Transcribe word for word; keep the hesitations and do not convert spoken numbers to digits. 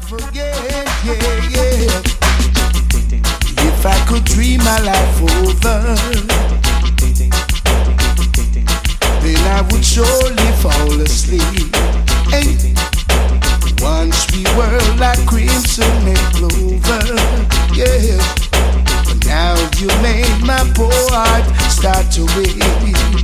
forget, yeah, yeah. If I could dream my life over, then I would surely fall asleep. Hey. Once we were like crimson and clover, yeah. But now you made my poor heart start to weep.